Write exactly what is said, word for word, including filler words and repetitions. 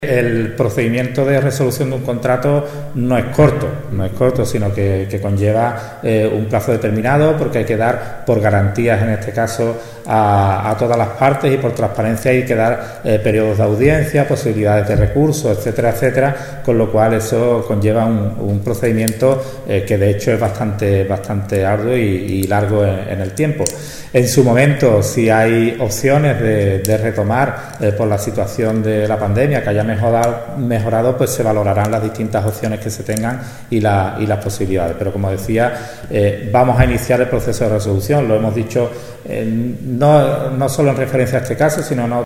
El procedimiento de resolución de un contrato no es corto, no es corto, sino que, que conlleva eh, un plazo determinado, porque hay que dar por garantías, en este caso, a, a todas las partes, y por transparencia hay que dar eh, periodos de audiencia, posibilidades de recurso, etcétera, etcétera, con lo cual eso conlleva un, un procedimiento eh, que de hecho es bastante, bastante arduo y, y largo en, en el tiempo. En su momento, si hay opciones de, de retomar eh, por la situación de la pandemia, que haya mejorado, mejorado, pues se valorarán las distintas opciones que se tengan y, la, y las posibilidades. Pero como decía, eh, vamos a iniciar el proceso de resolución. Lo hemos dicho eh, no, no solo en referencia a este caso, sino en